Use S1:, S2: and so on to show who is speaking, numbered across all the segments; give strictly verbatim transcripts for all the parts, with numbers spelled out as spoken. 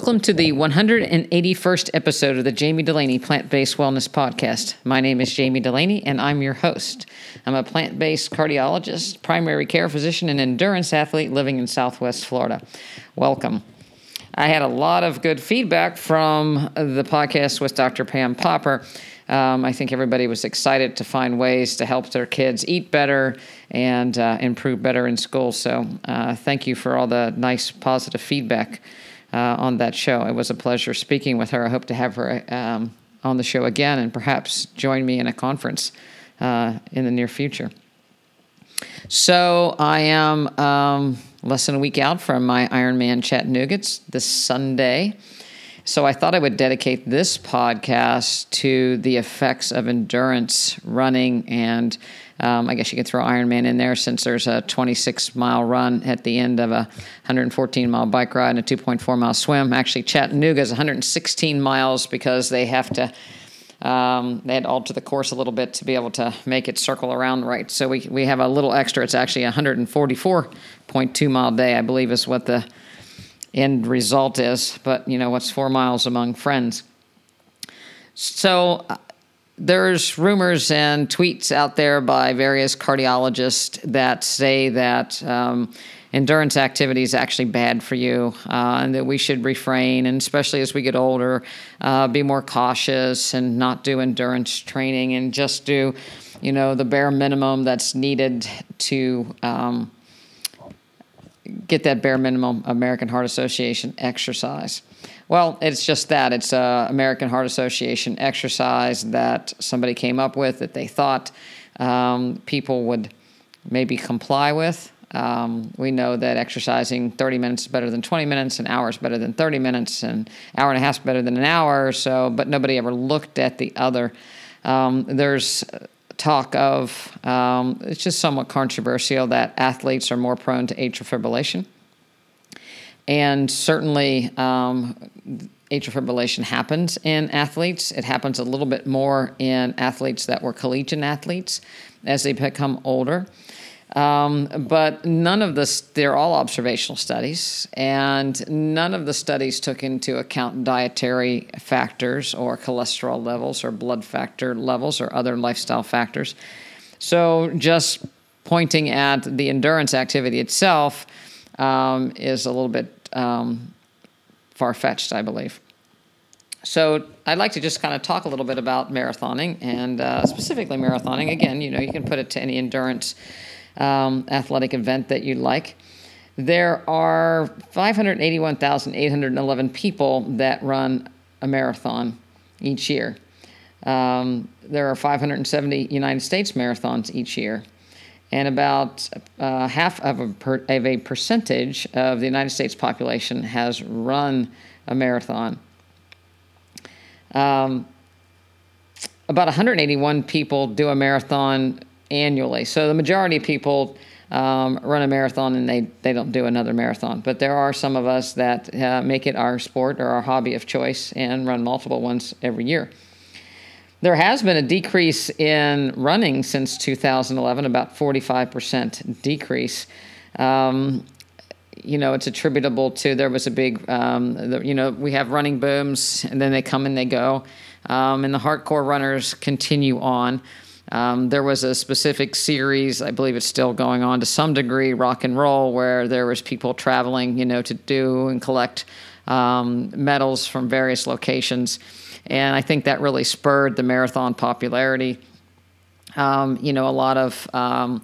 S1: Welcome to the one hundred eighty-first episode of the Jamie Delaney Plant-Based Wellness Podcast. My name is Jamie Delaney, and I'm your host. I'm a plant-based cardiologist, primary care physician, and endurance athlete living in Southwest Florida. Welcome. I had a lot of good feedback from the podcast with Doctor Pam Popper. Um, I think everybody was excited to find ways to help their kids eat better and uh, improve better in school. So uh, thank you for all the nice, positive feedback uh, on that show. It was a pleasure speaking with her. I hope to have her um, on the show again and perhaps join me in a conference uh, in the near future. So I am um, less than a week out from my Ironman Chattanooga this Sunday. So I thought I would dedicate this podcast to the effects of endurance running, and um, I guess you could throw Ironman in there since there's a twenty-six mile run at the end of a one hundred fourteen mile bike ride and a two point four mile swim. Actually, Chattanooga is one hundred sixteen miles because they have to um, they had to alter the course a little bit to be able to make it circle around right. So we we have a little extra. It's actually a one hundred forty-four point two mile day, I believe, is what the end result is, but you know, what's four miles among friends? So uh, there's rumors and tweets out there by various cardiologists that say that um, endurance activity is actually bad for you, uh, and that we should refrain, and especially as we get older, uh, be more cautious and not do endurance training and just do, you know, the bare minimum that's needed to um, get that bare minimum American Heart Association exercise. Well, it's just that. It's a American Heart Association exercise that somebody came up with that they thought um, people would maybe comply with. Um, we know that exercising thirty minutes is better than twenty minutes, an hour is better than thirty minutes, an hour and a half is better than an hour or so, but nobody ever looked at the other. Um, there's talk of, um, it's just somewhat controversial that athletes are more prone to atrial fibrillation. And certainly um, atrial fibrillation happens in athletes. It happens a little bit more in athletes that were collegiate athletes as they become older. Um, but none of this, they're all observational studies, and none of the studies took into account dietary factors or cholesterol levels or blood factor levels or other lifestyle factors. So just pointing at the endurance activity itself um, is a little bit um, far-fetched, I believe. So I'd like to just kind of talk a little bit about marathoning, and uh, specifically marathoning. Again, you know, you can put it to any endurance Um, athletic event that you like. There are five hundred eighty-one thousand eight hundred eleven people that run a marathon each year. Um, there are five hundred seventy United States marathons each year, and about uh, half of a, per, of a percentage of the United States population has run a marathon. Um, about one hundred eighty-one people do a marathon annually. So the majority of people um, run a marathon and they, they don't do another marathon. But there are some of us that uh, make it our sport or our hobby of choice and run multiple ones every year. There has been a decrease in running since two thousand eleven, about forty-five percent decrease. Um, you know, it's attributable to, there was a big, um, the, you know, we have running booms and then they come and they go. Um, and the hardcore runners continue on. Um, there was a specific series, I believe it's still going on to some degree, rock and roll, where there was people traveling, you know, to do and collect um, medals from various locations. And I think that really spurred the marathon popularity. Um, you know, a lot of um,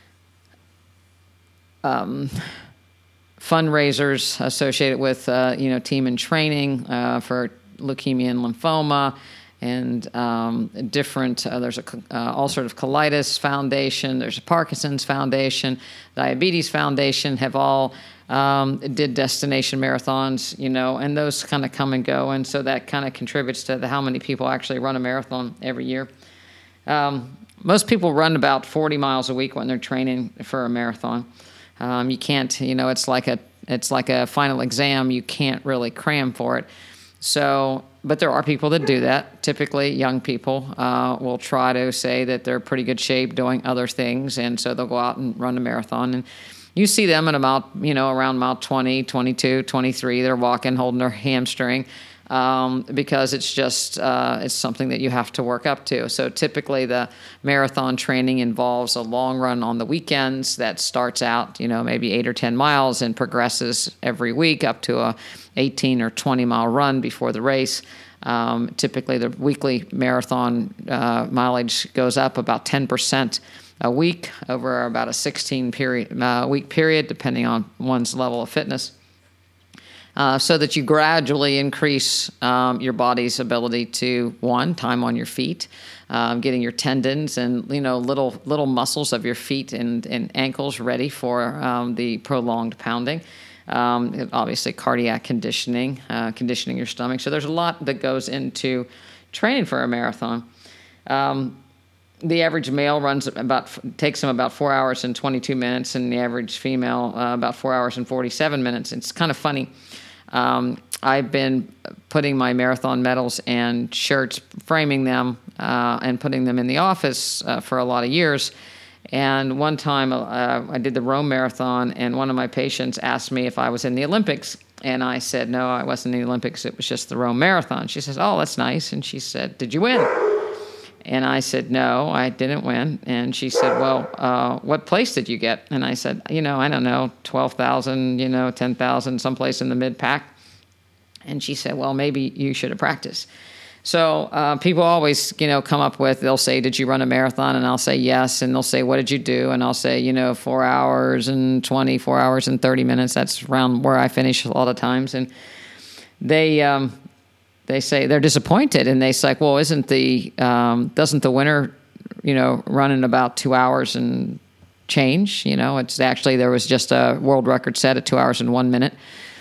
S1: um, fundraisers associated with, uh, you know, Team in Training uh, for leukemia and lymphoma. And um, different, uh, there's a uh, all sort of colitis foundation, there's a Parkinson's foundation, diabetes foundation, have all um, did destination marathons, you know, and those kind of come and go. And so that kind of contributes to the, how many people actually run a marathon every year. Um, most people run about forty miles a week when they're training for a marathon. Um, you can't, you know, it's like a, it's like a final exam. You can't really cram for it. So, but there are people that do that. Typically, young people uh, will try to say that they're pretty good shape doing other things, and so they'll go out and run a marathon. And you see them at about, you know, around mile twenty, twenty-two, twenty-three. They're walking, holding their hamstring. Um, because it's just uh, it's something that you have to work up to. So typically the marathon training involves a long run on the weekends that starts out, you know, maybe eight or ten miles and progresses every week up to a eighteen or twenty mile run before the race. Um, typically the weekly marathon uh, mileage goes up about ten percent a week over about a sixteen period, uh, week period, depending on one's level of fitness. Uh, so that you gradually increase um, your body's ability to, one, time on your feet, um, getting your tendons and, you know, little little muscles of your feet and, and ankles ready for um, the prolonged pounding. Um, obviously, cardiac conditioning, uh, conditioning your stomach. So there's a lot that goes into training for a marathon. Um, the average male runs about takes them about four hours and twenty-two minutes, and the average female uh, about four hours and forty-seven minutes. It's kind of funny. Um, I've been putting my marathon medals and shirts, framing them, uh, and putting them in the office uh, for a lot of years. And one time uh, I did the Rome Marathon, and one of my patients asked me if I was in the Olympics. And I said, no, I wasn't in the Olympics. It was just the Rome Marathon. She says, oh, that's nice. And she said, did you win? And I said, no, I didn't win. And she said, well, uh, what place did you get? And I said, you know, I don't know, twelve thousand, you know, ten thousand, someplace in the mid-pack. And she said, well, maybe you should have practiced. So uh, people always, you know, come up with, they'll say, did you run a marathon? And I'll say, yes. And they'll say, what did you do? And I'll say, you know, four hours and twenty, four hours and thirty minutes. That's around where I finish a lot of times. And they... Um, They say they're disappointed, and they say, well, isn't the um, doesn't the winner, you know, run in about two hours and change? You know, it's actually there was just a world record set at two hours and one minute.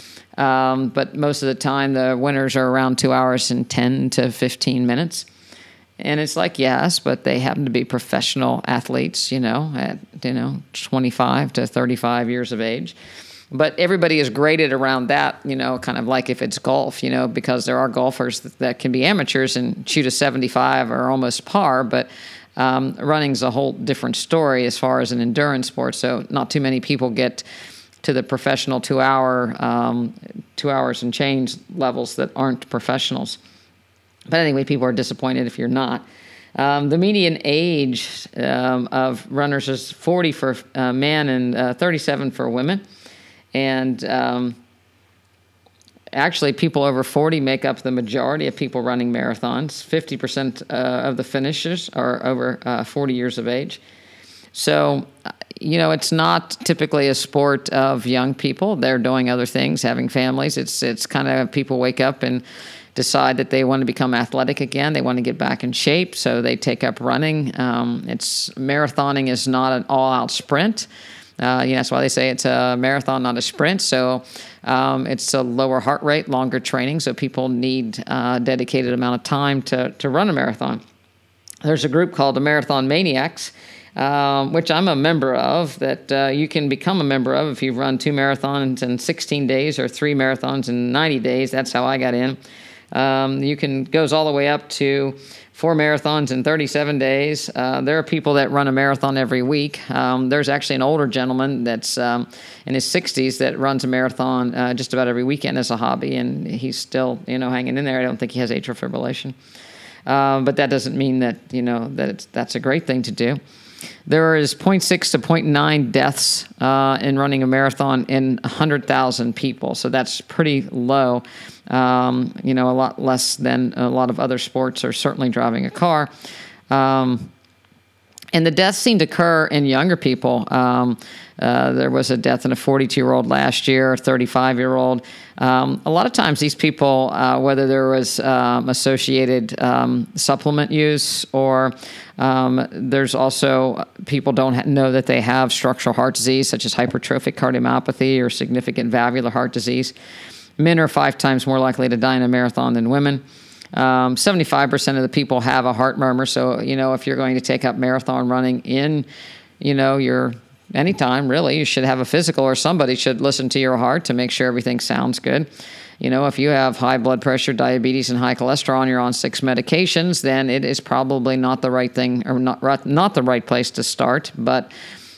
S1: Um, but most of the time, the winners are around two hours and ten to fifteen minutes. And it's like, yes, but they happen to be professional athletes, you know, at you know twenty-five to thirty-five years of age. But everybody is graded around that, you know, kind of like if it's golf, you know, because there are golfers that, that can be amateurs and shoot a seventy-five or almost par, but um, running's a whole different story as far as an endurance sport. So not too many people get to the professional two-hour, um, two hours and change levels that aren't professionals. But anyway, people are disappointed if you're not. Um, the median age um, of runners is forty for uh, men and uh, thirty-seven for women. And um, actually, people over forty make up the majority of people running marathons. fifty percent uh, of the finishers are over uh, forty years of age. So, you know, it's not typically a sport of young people. They're doing other things, having families. It's it's kind of people wake up and decide that they want to become athletic again. They want to get back in shape, so they take up running. Um, it's marathoning is not an all-out sprint. Uh, you know, that's why they say it's a marathon, not a sprint. So um, it's a lower heart rate, longer training. So people need a dedicated amount of time to, to run a marathon. There's a group called the Marathon Maniacs, um, which I'm a member of, that uh, you can become a member of if you run two marathons in sixteen days or three marathons in ninety days. That's how I got in. Um, you can goes all the way up to four marathons in thirty-seven days. Uh, there are people that run a marathon every week. Um, there's actually an older gentleman that's um, in his sixties that runs a marathon uh, just about every weekend as a hobby, and he's still, you know, hanging in there. I don't think he has atrial fibrillation, um, but that doesn't mean that, you know, that it's, that's a great thing to do. There is zero point six to zero point nine deaths uh, in running a marathon in one hundred thousand people, so that's pretty low. Um, you know, a lot less than a lot of other sports, or certainly driving a car. Um, and the deaths seem to occur in younger people. Um, uh, there was a death in a forty-two-year-old last year, a thirty-five-year-old. Um, a lot of times these people, uh, whether there was um, associated um, supplement use, or um, there's also people don't ha- know that they have structural heart disease, such as hypertrophic cardiomyopathy or significant valvular heart disease. Men are five times more likely to die in a marathon than women. Um, seventy-five percent of the people have a heart murmur. So, you know, if you're going to take up marathon running in, you know, your anytime, really, you should have a physical, or somebody should listen to your heart to make sure everything sounds good. You know, if you have high blood pressure, diabetes, and high cholesterol, and you're on six medications, then it is probably not the right thing, or not not the right place to start. But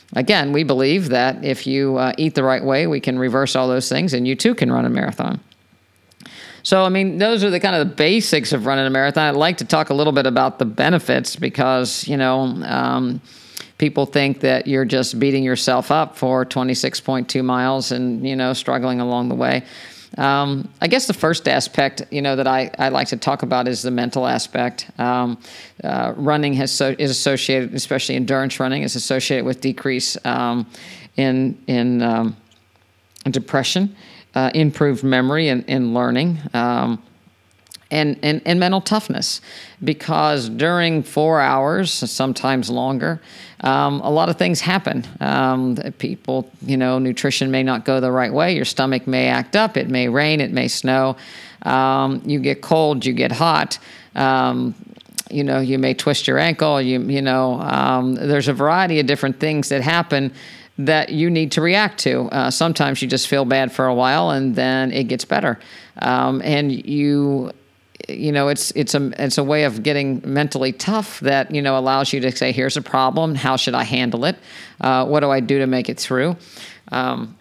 S1: again, we believe that if you uh, eat the right way, we can reverse all those things, and you too can run a marathon. So, I mean, those are the kind of the basics of running a marathon. I'd like to talk a little bit about the benefits because, you know, um, people think that you're just beating yourself up for twenty-six point two miles and, you know, struggling along the way. Um, I guess the first aspect, you know, that I, I like to talk about is the mental aspect. Um, uh, running has so, is associated, especially endurance running, is associated with decrease um, in in um, depression, uh, improved memory and, and learning. Um, And, and, and mental toughness, because during four hours, sometimes longer, um, a lot of things happen. Um, people, you know, nutrition may not go the right way. Your stomach may act up. It may rain. It may snow. Um, you get cold. You get hot. Um, you know, you may twist your ankle. You, you know, um, there's a variety of different things that happen that you need to react to. Uh, sometimes you just feel bad for a while, and then it gets better. Um, and you... You know, it's it's a it's a way of getting mentally tough that, you know, allows you to say, here's a problem. How should I handle it? Uh, what do I do to make it through? Um,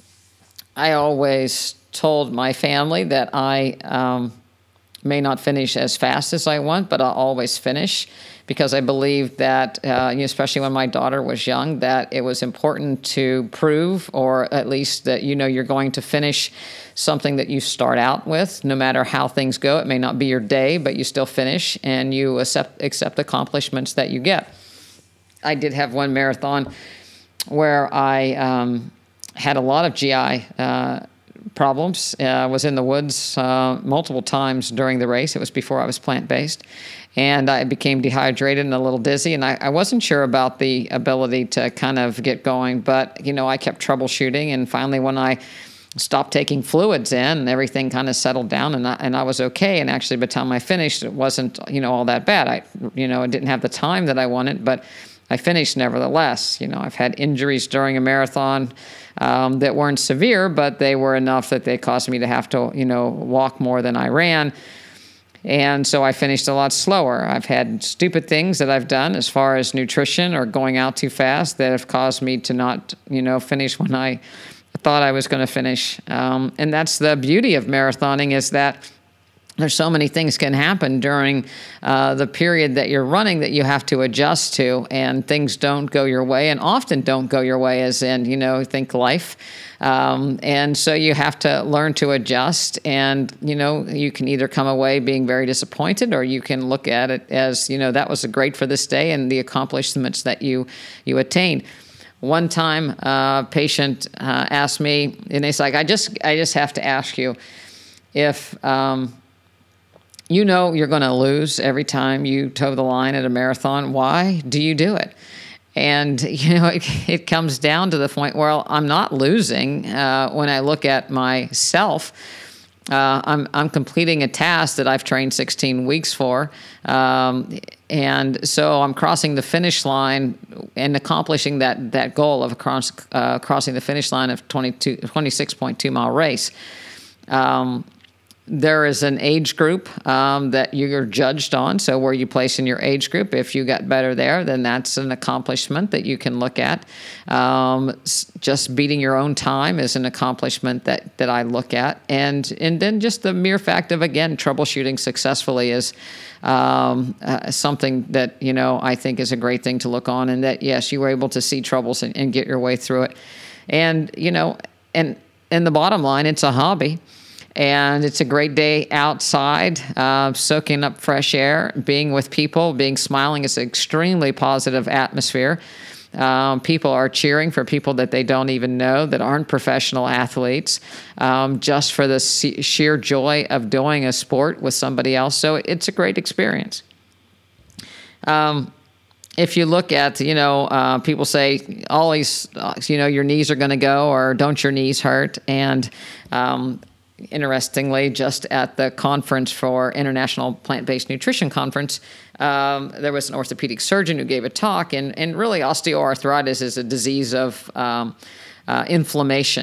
S1: I always told my family that I um, may not finish as fast as I want, but I'll always finish, because I believe that, uh, especially when my daughter was young, that it was important to prove, or at least that, you know, you're going to finish something that you start out with, no matter how things go. It may not be your day, but you still finish, and you accept, accept accomplishments that you get. I did have one marathon where I um, had a lot of G I uh, problems. Uh, I was in the woods uh, multiple times during the race. It was before I was plant-based. And I became dehydrated and a little dizzy, and I, I wasn't sure about the ability to kind of get going. But, you know, I kept troubleshooting, and finally when I stopped taking fluids in, and everything kind of settled down, and I, and I was okay. And actually, by the time I finished, it wasn't, you know, all that bad. I, you know, I didn't have the time that I wanted, but I finished nevertheless. You know, I've had injuries during a marathon um, that weren't severe, but they were enough that they caused me to have to, you know, walk more than I ran. And so I finished a lot slower. I've had stupid things that I've done as far as nutrition or going out too fast that have caused me to not, you know, finish when I thought I was going to finish. Um, and that's the beauty of marathoning, is that there's so many things can happen during uh, the period that you're running that you have to adjust to, and things don't go your way, and often don't go your way, as in, you know, think life. Um, and so you have to learn to adjust, and, you know, you can either come away being very disappointed, or you can look at it as, you know, that was great for this day and the accomplishments that you, you attained. One time, a patient uh, asked me, and it's like, I just, I just have to ask you, if, um, you know you're going to lose every time you toe the line at a marathon, why do you do it? And, you know, it, it comes down to the point where I'm not losing uh, when I look at myself. Uh, I'm, I'm completing a task that I've trained sixteen weeks for. Um, and so I'm crossing the finish line and accomplishing that, that goal of cross, uh, crossing the finish line of twenty-two, twenty-six point two mile race. Um, There is an age group um, that you're judged on. So where you place in your age group, if you got better there, then that's an accomplishment that you can look at. Um, just beating your own time is an accomplishment that that I look at. And and then just the mere fact of, again, troubleshooting successfully is um, uh, something that, you know, I think is a great thing to look on. And that, yes, you were able to see troubles and, and get your way through it. And, you know, and, and the bottom line, it's a hobby. And it's a great day outside, uh, soaking up fresh air, being with people, being smiling. It's an extremely positive atmosphere. Um, people are cheering for people that they don't even know, that aren't professional athletes, um, just for the sheer joy of doing a sport with somebody else. So it's a great experience. Um, If you look at, you know, uh, people say always, uh, you know, your knees are going to go, or don't your knees hurt? And um, interestingly, just at the conference for International Plant-Based Nutrition Conference, um, there was an orthopedic surgeon who gave a talk, and, and really osteoarthritis is a disease of um, uh, inflammation.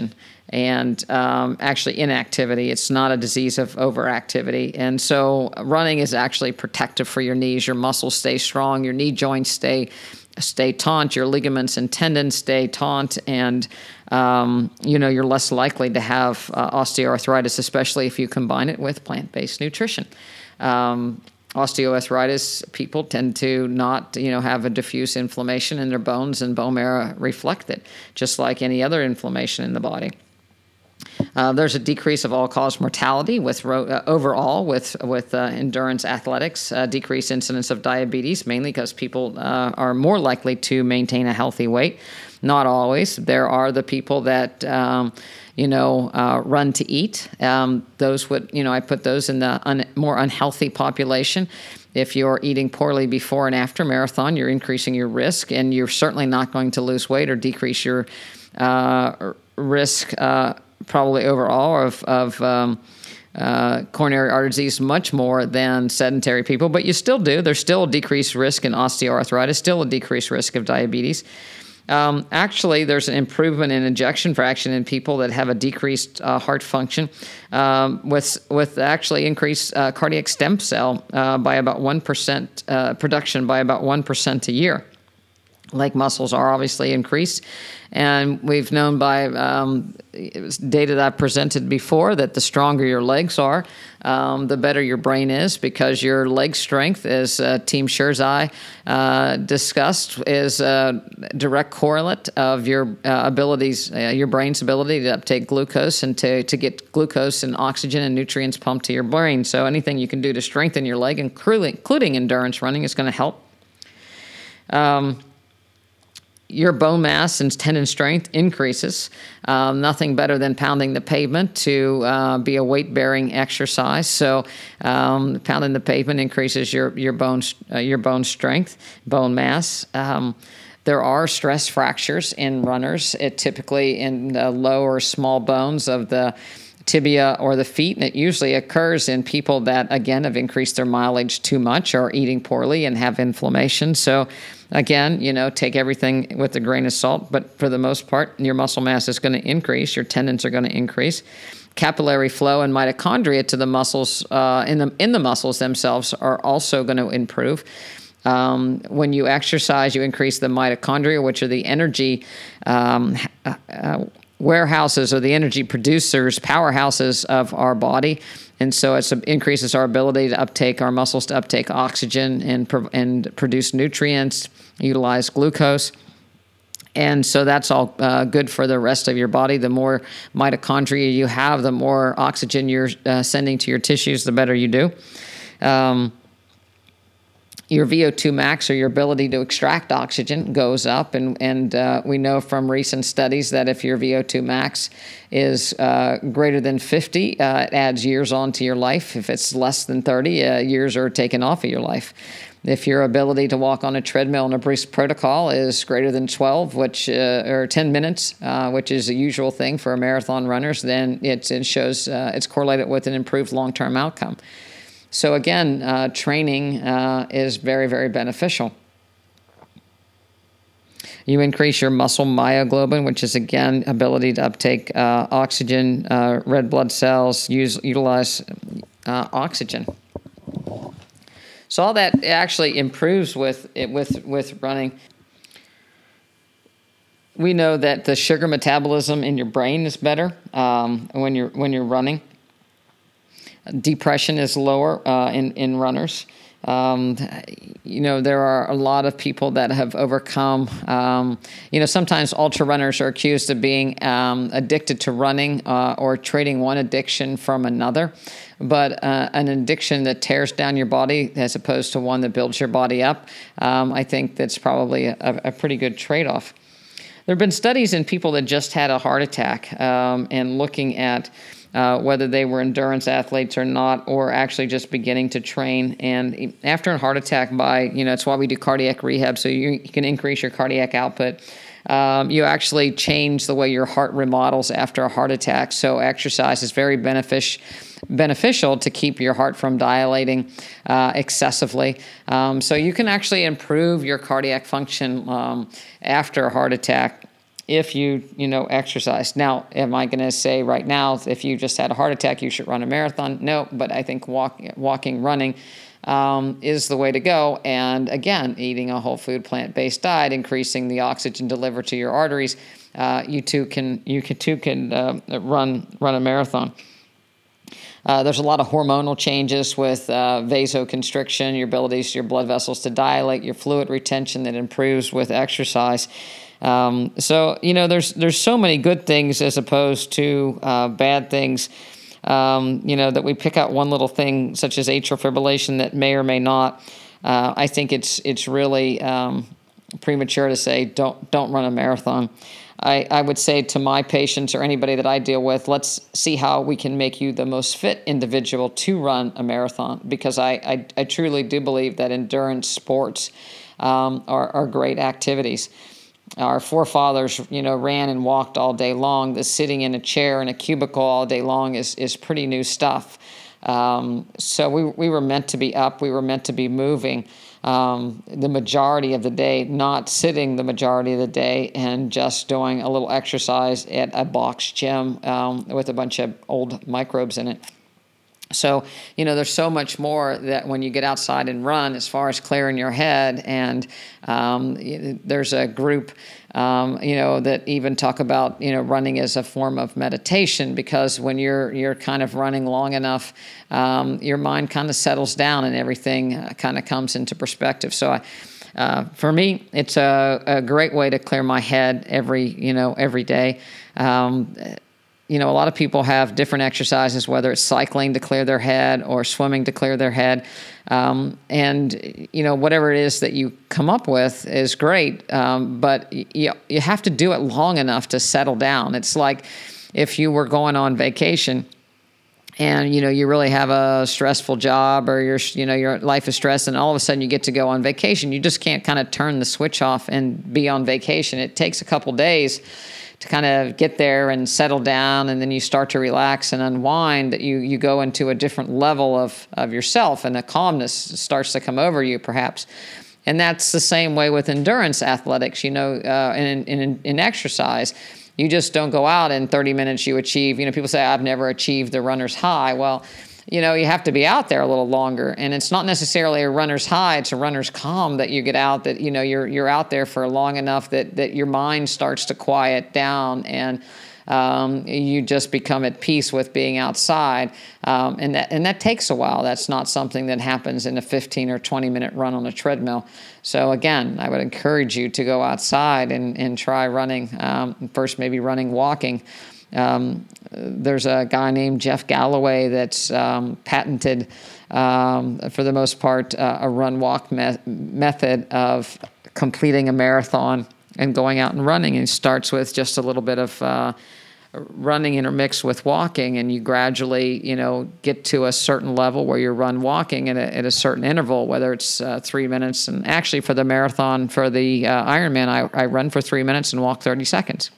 S1: and um, actually inactivity. It's not a disease of overactivity. And so running is actually protective for your knees. Your muscles stay strong. Your knee joints stay stay taut. Your ligaments and tendons stay taut. And, um, you know, you're less likely to have uh, osteoarthritis, especially if you combine it with plant-based nutrition. Um, osteoarthritis people tend to not, you know, have a diffuse inflammation in their bones, and bone marrow reflect it, just like any other inflammation in the body. Uh, there's a decrease of all-cause mortality with ro- uh, overall with with uh, endurance athletics, uh, decreased incidence of diabetes, mainly because people uh, are more likely to maintain a healthy weight. Not always. There are the people that um, you know uh, run to eat. Um, those would you know I put those in the un- more unhealthy population. If you're eating poorly before and after marathon, you're increasing your risk, and you're certainly not going to lose weight or decrease your uh, risk. Uh, probably overall of, of um, uh, coronary artery disease much more than sedentary people, but you still do. There's still a decreased risk in osteoarthritis, still a decreased risk of diabetes. Um, actually, there's an improvement in ejection fraction in people that have a decreased uh, heart function um, with with actually increased uh, cardiac stem cell uh, by about one percent, uh, production by about one percent a year. Leg muscles are obviously increased, and we've known by um, data that I've presented before that the stronger your legs are, um, the better your brain is, because your leg strength, as uh, Team Scherzai uh, discussed, is a direct correlate of your uh, abilities, uh, your brain's ability to uptake glucose and to, to get glucose and oxygen and nutrients pumped to your brain. So anything you can do to strengthen your leg, including endurance running, is going to help. Um, Your bone mass and tendon strength increases. Um, nothing better than pounding the pavement to uh, be a weight-bearing exercise. So, um, pounding the pavement increases your your bone uh, your bone strength, bone mass. Um, there are stress fractures in runners. It typically in the lower small bones of the tibia or the feet, and it usually occurs in people that, again, have increased their mileage too much or eating poorly and have inflammation. So, again, you know, take everything with a grain of salt, but for the most part, your muscle mass is going to increase, your tendons are going to increase. Capillary flow and mitochondria to the muscles, uh, in the in the muscles themselves, are also going to improve. Um, when you exercise, you increase the mitochondria, which are the energy um, uh, warehouses or the energy producers, powerhouses of our body. And so it increases our ability to uptake, our muscles to uptake oxygen and, and produce nutrients, utilize glucose. And so that's all uh, good for the rest of your body. The more mitochondria you have, the more oxygen you're uh, sending to your tissues, the better you do. Um, Your V O two max, or your ability to extract oxygen, goes up. And, and uh, we know from recent studies that if your V O two max is uh, greater than fifty, uh, it adds years on to your life. If it's less than thirty, uh, years are taken off of your life. If your ability to walk on a treadmill in a brisk protocol is greater than twelve, which uh, or ten minutes, uh, which is a usual thing for marathon runners, then it, it shows uh, it's correlated with an improved long-term outcome. So again, uh, training uh, is very, very beneficial. You increase your muscle myoglobin, which is, again, ability to uptake uh, oxygen, uh, red blood cells, use utilize uh, oxygen. So all that actually improves with with with running. We know that the sugar metabolism in your brain is better um, when you're when you're running. Depression is lower uh, in, in runners. Um, you know, there are a lot of people that have overcome, um, you know, sometimes ultra runners are accused of being um, addicted to running uh, or trading one addiction from another. But uh, an addiction that tears down your body as opposed to one that builds your body up, um, I think that's probably a, a pretty good trade-off. There have been studies in people that just had a heart attack um, and looking at Uh, whether they were endurance athletes or not, or actually just beginning to train. And after a heart attack, by, you know, it's why we do cardiac rehab, so you, you can increase your cardiac output. Um, you actually change the way your heart remodels after a heart attack. So exercise is very benefic- beneficial to keep your heart from dilating uh, excessively. Um, so you can actually improve your cardiac function um, after a heart attack. if you, you know, exercise. Now, am I going to say right now, if you just had a heart attack, you should run a marathon? No, but I think walk, walking, running um, is the way to go. And again, eating a whole food, plant-based diet, increasing the oxygen delivered to your arteries, uh, you too can, you can too can uh, run run a marathon. Uh, there's a lot of hormonal changes with uh, vasoconstriction, your abilities, your blood vessels to dilate, your fluid retention that improves with exercise. Um, so, you know, there's there's so many good things as opposed to uh, bad things, um, you know, that we pick out one little thing such as atrial fibrillation that may or may not. Uh, I think it's it's really um, premature to say don't don't run a marathon. I, I would say to my patients or anybody that I deal with, let's see how we can make you the most fit individual to run a marathon, because I, I, I truly do believe that endurance sports um, are, are great activities. Our forefathers, you know, ran and walked all day long. The sitting in a chair in a cubicle all day long is, is pretty new stuff. Um, so we, we were meant to be up. We were meant to be moving um, the majority of the day, not sitting the majority of the day and just doing a little exercise at a box gym um, with a bunch of old microbes in it. So, you know, there's so much more that when you get outside and run as far as clearing your head. And um, there's a group, um, you know, that even talk about, you know, running as a form of meditation, because when you're you're kind of running long enough, um, your mind kind of settles down and everything uh, kind of comes into perspective. So I, uh, for me, it's a, a great way to clear my head every, you know, every day. Um, You know, a lot of people have different exercises, whether it's cycling to clear their head or swimming to clear their head. Um, and, you know, whatever it is that you come up with is great, um, but you, you have to do it long enough to settle down. It's like if you were going on vacation and, you know, you really have a stressful job, or your, you know, your life is stressed, and all of a sudden you get to go on vacation. You just can't kind of turn the switch off and be on vacation. It takes a couple days to kind of get there and settle down, and then you start to relax and unwind, that you, you go into a different level of, of yourself, and a calmness starts to come over you perhaps. And that's the same way with endurance athletics, you know, uh, in, in, in exercise. You just don't go out in thirty minutes you achieve, you know, people say, I've never achieved the runner's high. Well, you know, you have to be out there a little longer, and it's not necessarily a runner's high, it's a runner's calm that you get out, that, you know, you're you're out there for long enough that, that your mind starts to quiet down, and um, you just become at peace with being outside. Um, and that and that takes a while. That's not something that happens in a fifteen or twenty minute run on a treadmill. So again, I would encourage you to go outside and, and try running. Um, first, maybe running, walking. Um, there's a guy named Jeff Galloway that's um, patented, um, for the most part, uh, a run-walk me- method of completing a marathon and going out and running. And it starts with just a little bit of uh, running intermixed with walking, and you gradually, you know, get to a certain level where you're run walking at a, at a certain interval, whether it's uh, three minutes. And actually, for the marathon, for the uh, Ironman, I, I run for three minutes and walk thirty seconds.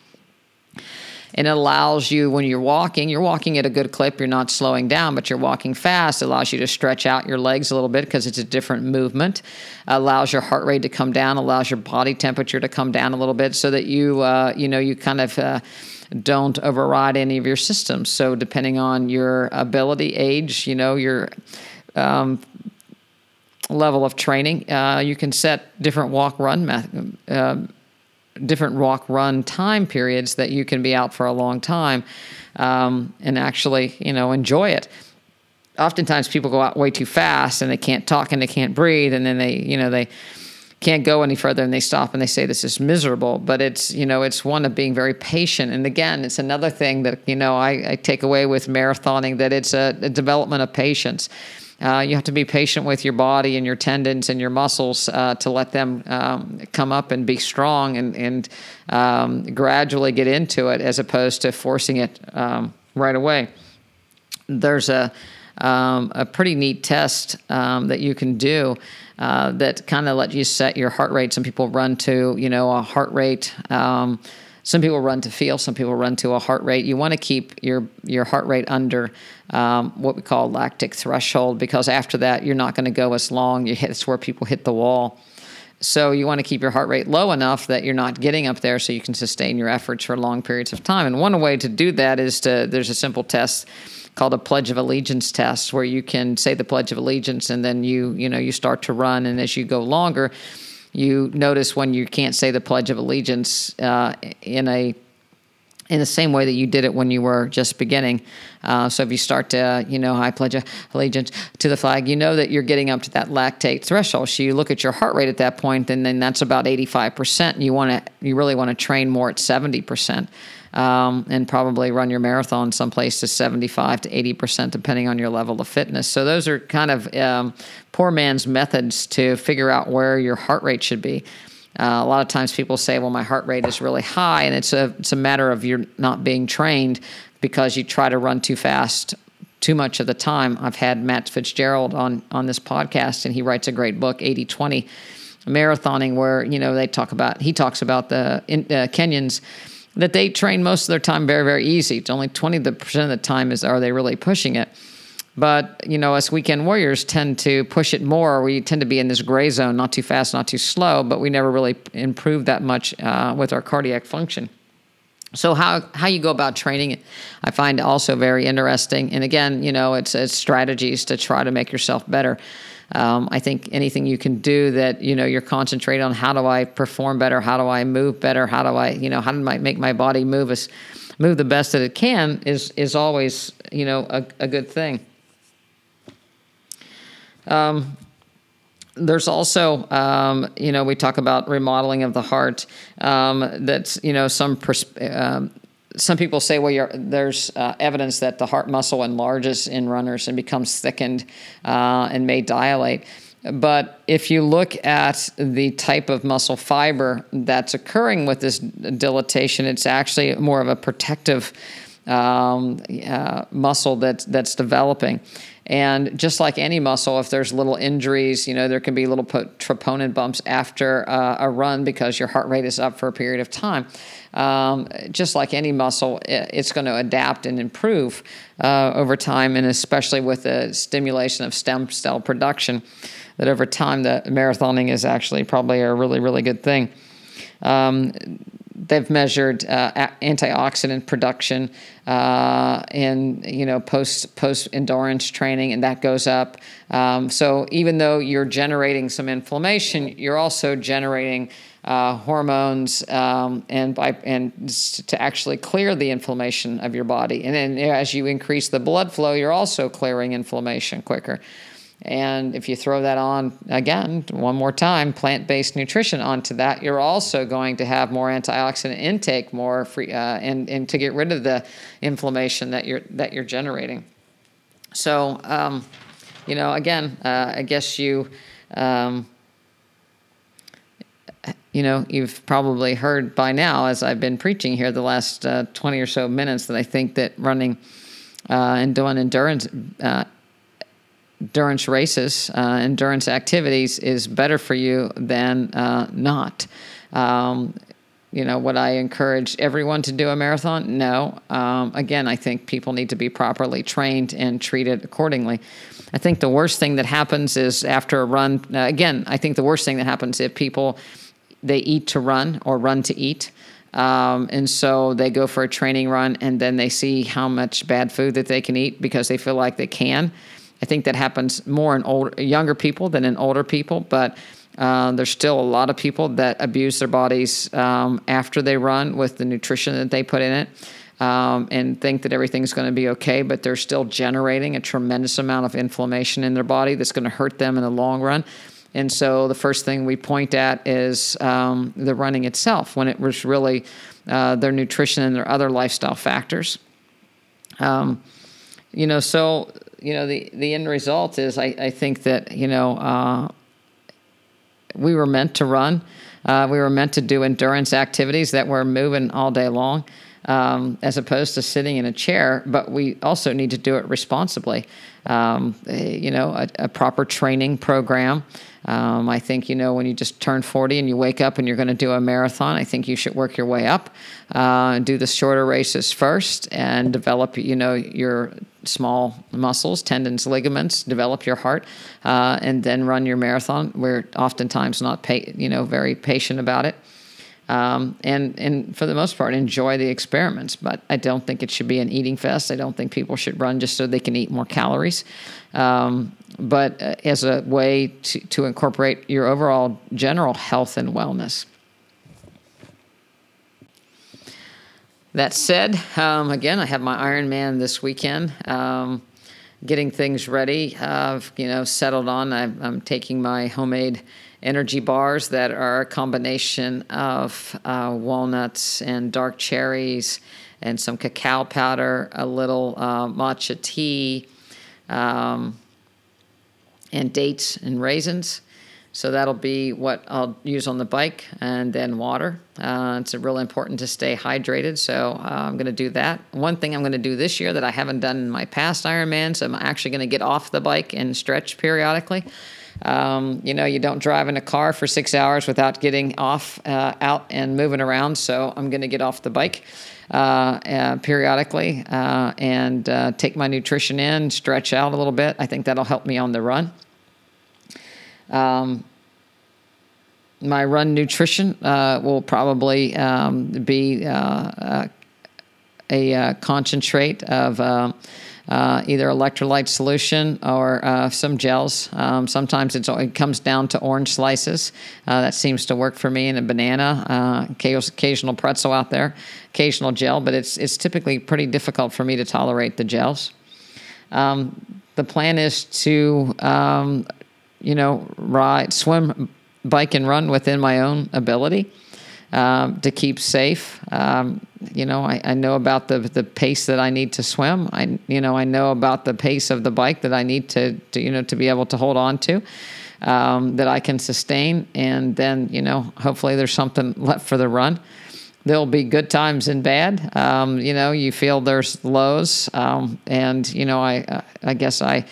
S1: And it allows you, when you're walking, you're walking at a good clip, you're not slowing down, but you're walking fast. It allows you to stretch out your legs a little bit because it's a different movement. It allows your heart rate to come down, allows your body temperature to come down a little bit, so that you, uh, you know, you kind of uh, don't override any of your systems. So depending on your ability, age, you know, your um, level of training, uh, you can set different walk-run method. Uh, different walk run time periods that you can be out for a long time, um, and actually, you know, enjoy it. Oftentimes people go out way too fast and they can't talk and they can't breathe, and then they, you know, they can't go any further and they stop and they say this is miserable. But it's, you know, it's one of being very patient. And again, it's another thing that, you know, I, I take away with marathoning, that it's a, a development of patience. Uh, you have to be patient with your body and your tendons and your muscles uh, to let them um, come up and be strong, and, and um, gradually get into it, as opposed to forcing it um, right away. There's a um, a pretty neat test um, that you can do uh, that kind of let you set your heart rate. Some people run to, you know, a heart rate. Um, Some people run to feel, some people run to a heart rate. You want to keep your, your heart rate under um, what we call lactic threshold, because after that, you're not going to go as long. You hit, it's where people hit the wall. So you want to keep your heart rate low enough that you're not getting up there so you can sustain your efforts for long periods of time. And one way to do that is to, there's a simple test called a Pledge of Allegiance test, where you can say the Pledge of Allegiance and then you, you know, you start to run. And as you go longer, you notice when you can't say the Pledge of Allegiance uh, in a in the same way that you did it when you were just beginning. Uh, so if you start to, you know, I pledge allegiance to the flag, you know that you're getting up to that lactate threshold. So you look at your heart rate at that point, and then that's about eighty-five percent. And you want to, you really want to train more at seventy percent, um, and probably run your marathon someplace to seventy-five to eighty percent, depending on your level of fitness. So those are kind of um, poor man's methods to figure out where your heart rate should be. Uh, a lot of times people say, well, my heart rate is really high, and it's a it's a matter of you're not being trained because you try to run too fast too much of the time. I've had Matt Fitzgerald on, on this podcast, and he writes a great book, eighty twenty Marathoning, where, you know, they talk about, he talks about the in, uh, Kenyans, that they train most of their time very, very easy. It's only twenty percent of the time is, are they really pushing it? But, you know, us weekend warriors tend to push it more. We tend to be in this gray zone, not too fast, not too slow, but we never really improve that much uh, with our cardiac function. So how how you go about training it, I find also very interesting. And again, you know, it's, it's strategies to try to make yourself better. Um, I think anything you can do that, you know, you're concentrating on, how do I perform better? How do I move better? How do I, you know, how do I make my body move as, move the best that it can is, is always, you know, a, a good thing. Um, there's also, um, you know, we talk about remodeling of the heart. Um, that's, you know, some pers- um, some people say, well, you're, there's uh, evidence that the heart muscle enlarges in runners and becomes thickened uh, and may dilate. But if you look at the type of muscle fiber that's occurring with this dilatation, it's actually more of a protective um, uh, muscle that's that's developing. And just like any muscle, if there's little injuries, you know, there can be little troponin bumps after uh, a run because your heart rate is up for a period of time. Um, just like any muscle, it's going to adapt and improve uh, over time, and especially with the stimulation of stem cell production, that over time the marathoning is actually probably a really, really good thing. Um, They've measured uh, antioxidant production uh, in, you know, post post endurance training, and that goes up. Um, so even though you're generating some inflammation, you're also generating uh, hormones um, and by and to actually clear the inflammation of your body. And then as you increase the blood flow, you're also clearing inflammation quicker. And if you throw that on, again, one more time, plant-based nutrition onto that, you're also going to have more antioxidant intake, more free, uh, and and to get rid of the inflammation that you're that you're generating. So, um, you know, again, uh, I guess you, um, you know, you've probably heard by now, as I've been preaching here the last uh, twenty or so minutes, that I think that running uh, and doing endurance. Uh, endurance races, uh, endurance activities is better for you than uh, not. Um, you know, would I encourage everyone to do a marathon? No. Um, again, I think people need to be properly trained and treated accordingly. I think the worst thing that happens is after a run, uh, again, I think the worst thing that happens if people, they eat to run or run to eat. Um, and so they go for a training run and then they see how much bad food that they can eat because they feel like they can. I think that happens more in older, younger people than in older people, but uh, there's still a lot of people that abuse their bodies um, after they run with the nutrition that they put in it um, and think that everything's going to be okay, but they're still generating a tremendous amount of inflammation in their body that's going to hurt them in the long run. And so the first thing we point at is um, the running itself, when it was really uh, their nutrition and their other lifestyle factors. Um, you know, so... You know, the, the end result is I, I think that, you know, uh, we were meant to run. Uh, we were meant to do endurance activities that were moving all day long um, as opposed to sitting in a chair. But we also need to do it responsibly. Um, you know, a, a proper training program. Um, I think, you know, when you just turn forty and you wake up and you're going to do a marathon, I think you should work your way up, uh, do the shorter races first and develop, you know, your small muscles, tendons, ligaments, develop your heart, uh, and then run your marathon. We're oftentimes not, pa- you know, very patient about it. Um, and, and for the most part, enjoy the experiments. But I don't think it should be an eating fest. I don't think people should run just so they can eat more calories. Um, but uh, as a way to, to incorporate your overall general health and wellness. That said, um, again, I have my Ironman this weekend. Um, getting things ready, uh, you know, settled on. I'm, I'm taking my homemade energy bars that are a combination of uh, walnuts and dark cherries and some cacao powder, a little uh, matcha tea, um, and dates and raisins. So that'll be what I'll use on the bike, and then water. Uh, it's really important to stay hydrated, so uh, I'm going to do that. One thing I'm going to do this year that I haven't done in my past Ironmans, I'm actually going to get off the bike and stretch periodically. Um, you know, you don't drive in a car for six hours without getting off, uh, out and moving around, so I'm going to get off the bike uh, uh, periodically uh, and uh, take my nutrition in, stretch out a little bit. I think that'll help me on the run. Um, my run nutrition uh, will probably um, be uh, uh, a uh, concentrate of uh, uh, either electrolyte solution or uh, some gels. Um, sometimes it's, it comes down to orange slices. Uh, that seems to work for me, and a banana, uh, occasional pretzel out there, occasional gel, but it's it's typically pretty difficult for me to tolerate the gels. Um, the plan is to um, you know, ride, swim, bike, and run within my own ability um, to keep safe. Um, you know, I, I know about the the pace that I need to swim. I, you know, I know about the pace of the bike that I need to, to you know, to be able to hold on to, um, that I can sustain. And then, you know, hopefully there's something left for the run. There'll be good times and bad. Um, you know, you feel there's lows. Um, and, you know, I, I guess I,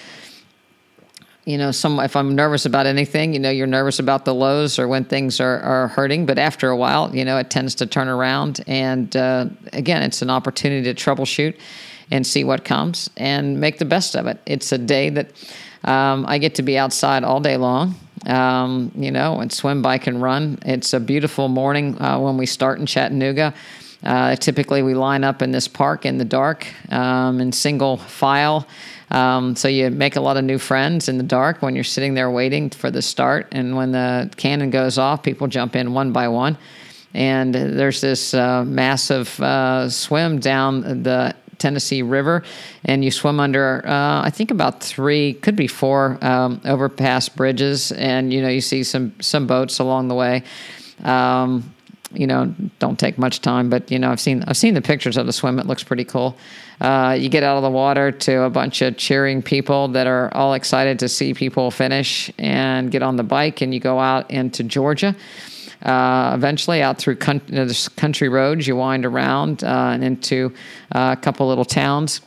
S1: You know, some if I'm nervous about anything, you know, you're nervous about the lows or when things are, are hurting. But after a while, you know, it tends to turn around. And uh, again, it's an opportunity to troubleshoot and see what comes and make the best of it. It's a day that um, I get to be outside all day long, um, you know, and swim, bike, and run. It's a beautiful morning uh, when we start in Chattanooga. Uh, typically, we line up in this park in the dark um, in single file. Um, so you make a lot of new friends in the dark when you're sitting there waiting for the start. And when the cannon goes off, people jump in one by one. And there's this uh, massive uh, swim down the Tennessee River, and you swim under, uh, I think about three, could be four um, overpass bridges. And, you know, you see some, some boats along the way. Um, you know, don't take much time, but, you know, I've seen, I've seen the pictures of the swim. It looks pretty cool. Uh, you get out of the water to a bunch of cheering people that are all excited to see people finish, and get on the bike, and you go out into Georgia. Uh, eventually out through con- you know, country roads, you wind around uh, and into uh, a couple little towns.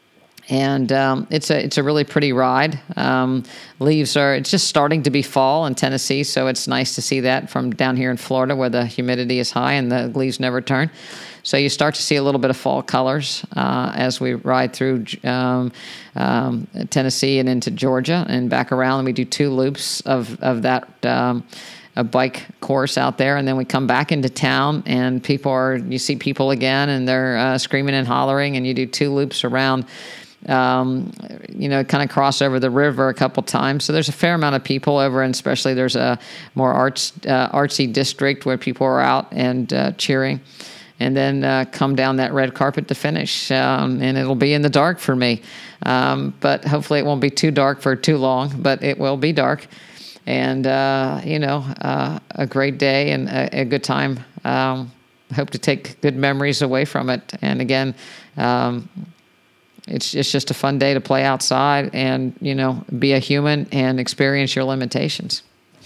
S1: And um, it's a it's a really pretty ride. Um, leaves are it's just starting to be fall in Tennessee, so it's nice to see that from down here in Florida, where the humidity is high and the leaves never turn. So you start to see a little bit of fall colors uh, as we ride through um, um, Tennessee and into Georgia and back around. And we do two loops of of that. Um, a bike course out there, and then we come back into town, and people are you see people again, and they're uh, screaming and hollering, and you do two loops around. Um, you know, kind of cross over the river a couple times. So there's a fair amount of people over, and especially there's a more arts uh, artsy district where people are out and uh, cheering, and then uh, come down that red carpet to finish. Um, and it'll be in the dark for me, um, but hopefully it won't be too dark for too long. But it will be dark, and uh, you know, uh, a great day and a, a good time. Um, hope to take good memories away from it. And again. Um, It's it's just a fun day to play outside and, you know, be a human and experience your limitations.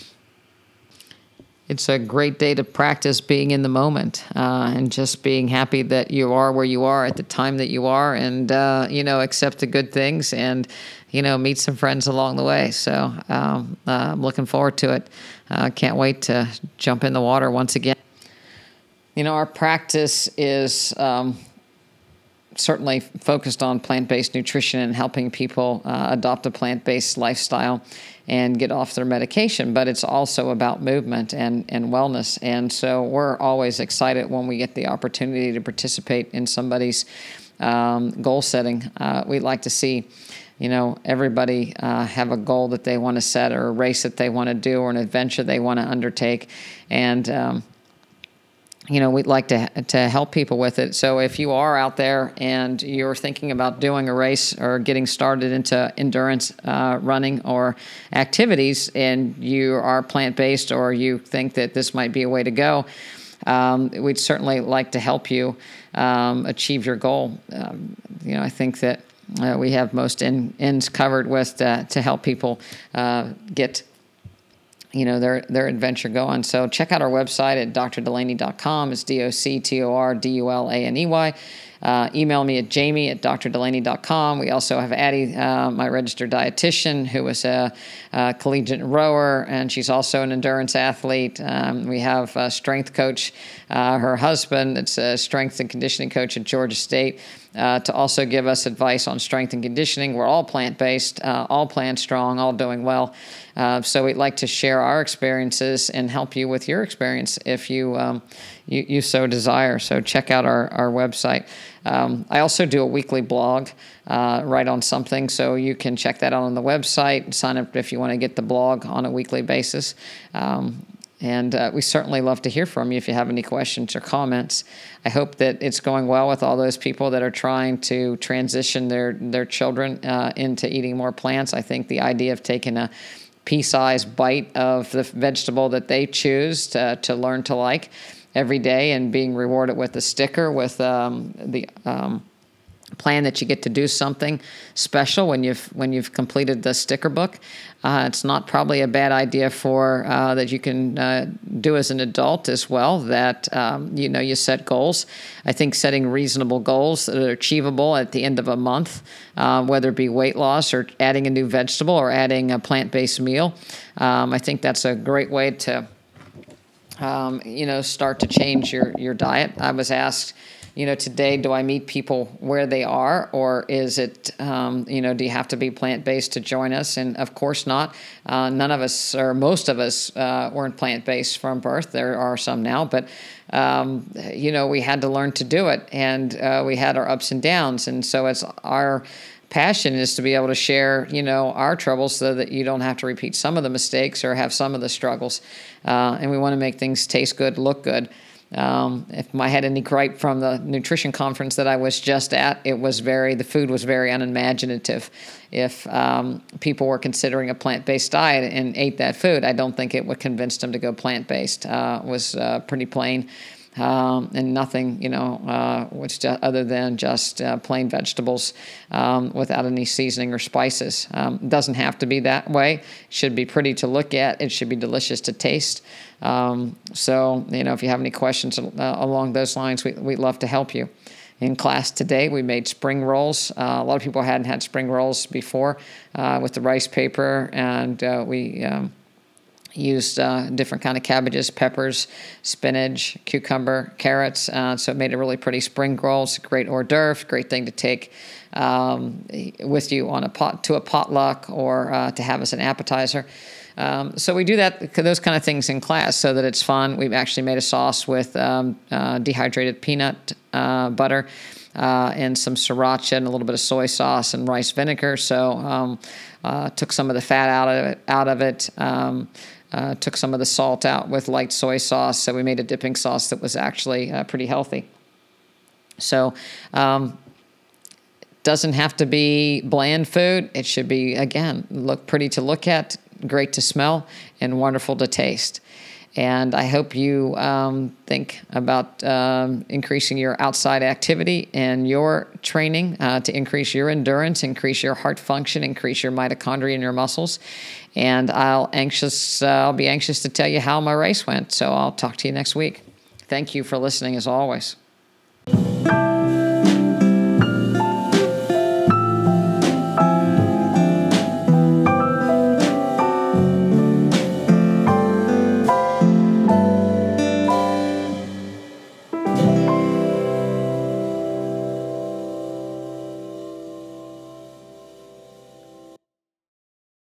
S1: It's a great day to practice being in the moment uh, and just being happy that you are where you are at the time that you are, and, uh, you know, accept the good things and, you know, meet some friends along the way. So um, uh, I'm looking forward to it. I uh, can't wait to jump in the water once again. You know, our practice is... Um, certainly focused on plant-based nutrition and helping people uh, adopt a plant-based lifestyle and get off their medication, but it's also about movement and, and wellness. And so we're always excited when we get the opportunity to participate in somebody's um, goal setting. Uh, we'd like to see, you know, everybody uh, have a goal that they want to set, or a race that they want to do, or an adventure they want to undertake. And, um, you know, we'd like to to help people with it. So if you are out there and you're thinking about doing a race or getting started into endurance uh, running or activities, and you are plant-based, or you think that this might be a way to go, um, we'd certainly like to help you um, achieve your goal. Um, you know, I think that uh, we have most in, ends covered with uh, to help people uh, get you know, their, their adventure going. So check out our website at d r delaney dot com. It's D O C T O R D U L A N E Y. Uh, email me at jamie at d r delaney dot com. We also have Addie, uh, my registered dietitian, who is a, a collegiate rower, and she's also an endurance athlete. Um, we have a strength coach, uh, her husband, it's a strength and conditioning coach at Georgia State, uh, to also give us advice on strength and conditioning. We're all plant-based, uh, all plant strong, all doing well. Uh, so we'd like to share our experiences and help you with your experience if you um, you, you so desire. So check out our, our website. Um, I also do a weekly blog, uh, write on something, so you can check that out on the website. Sign up if you want to get the blog on a weekly basis. Um, and uh, we certainly love to hear from you if you have any questions or comments. I hope that it's going well with all those people that are trying to transition their, their children uh, into eating more plants. I think the idea of taking a pea-sized bite of the vegetable that they choose to, to learn to like every day, and being rewarded with a sticker with um, the um, plan that you get to do something special when you've when you've completed the sticker book. Uh, it's not probably a bad idea for uh, that you can uh, do as an adult as well. That um, you know you set goals. I think setting reasonable goals that are achievable at the end of a month, uh, whether it be weight loss or adding a new vegetable or adding a plant-based meal, um, I think that's a great way to um, you know start to change your your diet. I was asked, you know, today, do I meet people where they are, or is it, um, you know, do you have to be plant-based to join us? And of course not. Uh, none of us, or most of us, uh, weren't plant-based from birth. There are some now, but, um, you know, we had to learn to do it, and uh, we had our ups and downs. And so it's our passion is to be able to share, you know, our troubles so that you don't have to repeat some of the mistakes or have some of the struggles. Uh, and we want to make things taste good, look good. Um, if I had any gripe from the nutrition conference that I was just at, it was very, the food was very unimaginative. If um, people were considering a plant-based diet and ate that food, I don't think it would convince them to go plant-based. Uh, it was uh, pretty plain. Um, and nothing, you know, uh, which just, other than just uh, plain vegetables um, without any seasoning or spices. Um, it doesn't have to be that way. It should be pretty to look at. It should be delicious to taste. Um, so, you know, if you have any questions uh, along those lines, we, we'd love to help you. In class today, we made spring rolls. Uh, a lot of people hadn't had spring rolls before uh, with the rice paper, and uh, we... Um, used uh, different kind of cabbages, peppers, spinach, cucumber, carrots. Uh, so it made a really pretty spring roll. It's a great hors d'oeuvre, great thing to take um, with you on a pot to a potluck or uh, to have as an appetizer. Um, so we do that, those kind of things in class so that it's fun. We've actually made a sauce with um, uh, dehydrated peanut uh, butter uh, and some sriracha and a little bit of soy sauce and rice vinegar. So um, uh, took some of the fat out of it. Out of it. Um, Uh, took some of the salt out with light soy sauce, so we made a dipping sauce that was actually uh, pretty healthy. So um, doesn't have to be bland food. It should be, again, look pretty to look at, great to smell, and wonderful to taste. And I hope you um, think about um, increasing your outside activity and your training uh, to increase your endurance, increase your heart function, increase your mitochondria in your muscles. And I'll anxious, uh, I'll be anxious to tell you how my race went. So I'll talk to you next week. Thank you for listening as always.